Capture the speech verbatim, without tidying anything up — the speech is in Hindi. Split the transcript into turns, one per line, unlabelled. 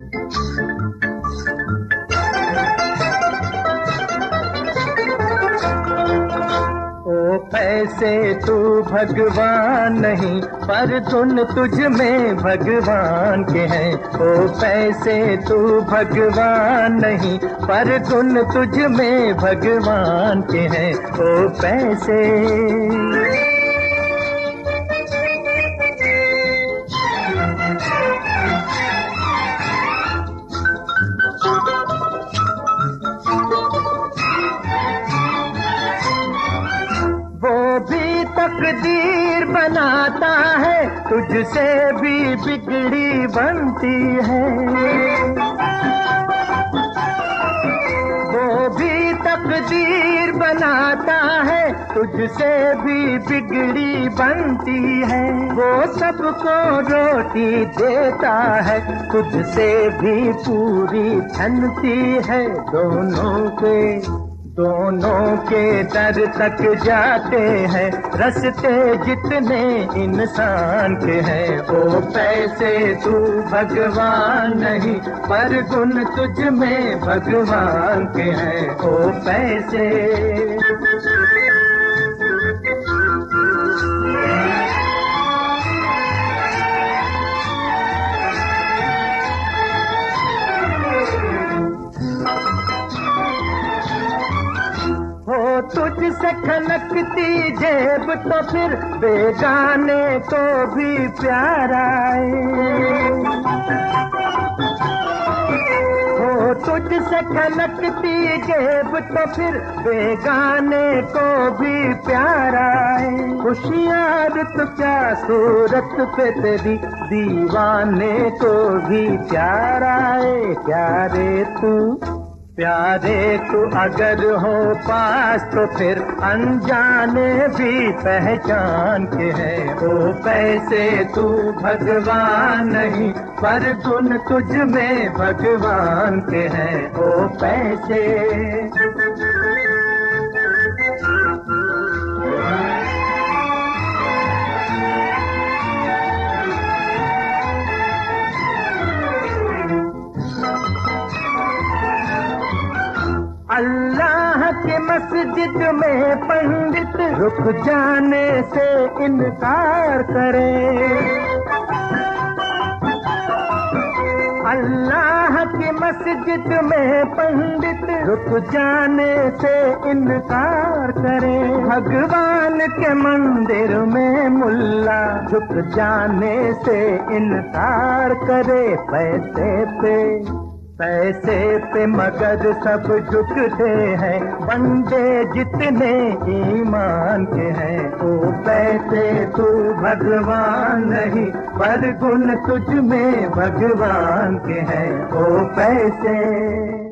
ओ पैसे तू भगवान नहीं, पर गुण तुझ में भगवान के हैं। ओ पैसे तू भगवान नहीं, पर गुण तुझ में भगवान के हैं। ओ पैसे तकदीर बनाता है, तुझसे भी बिगड़ी बनती है। वो भी तकदीर बनाता है, तुझसे भी बिगड़ी बनती है। वो सबको रोटी देता है, तुझसे भी पूरी छनती है। दोनों के दोनों के दर तक जाते हैं, रस्ते जितने इंसान के हैं। ओ पैसे तू भगवान नहीं, पर गुण तुझ में भगवान के हैं। ओ पैसे तुझसे खनकती जेब तो फिर बेगाने को भी प्यार आए। हो तुझसे खनकती जेब तो फिर बेगाने को भी प्यार आए। होशियार तो क्या सूरत पे तेरी, दीवाने को भी प्यार आए। प्यारे तू प्यारे तू अगर हो पास, तो फिर अनजाने भी पहचान के हैं। ओ पैसे तू भगवान नहीं, पर गुण तुझ में भगवान के हैं। ओ पैसे अल्लाह के मस्जिद में पंडित रुक जाने से इनकार करे। अल्लाह की मस्जिद में पंडित रुक जाने से इनकार करे। भगवान के मंदिर में मुल्ला झुक जाने से इनकार करे। पैसे पे पैसे पे मगर सब झुकते हैं, बंदे जितने ईमान के हैं। ओ पैसे तू भगवान नहीं, पर गुण तुझ में भगवान के हैं। ओ पैसे